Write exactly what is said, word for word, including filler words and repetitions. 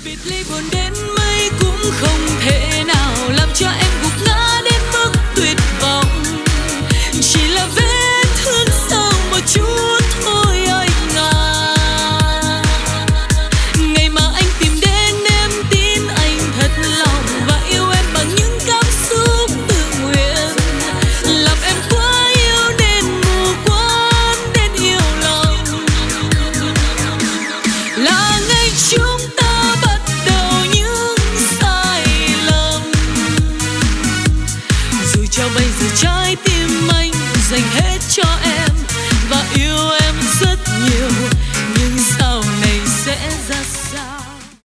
biệt ly buồn đến mấy cũng không thể nào làm cho em gục ngã đến mức tuyệt vọng. Chỉ là vết thương sâu một chút thôi anh à. Ngày mà anh tìm đến em tin anh thật lòng và yêu em bằng những cảm xúc tự nguyện, làm em quá yêu nên mù quáng đến yêu lòng. Là ngày chúng ta bắt đầu những sai lầm, rồi cho bây giờ trái tim anh dành hết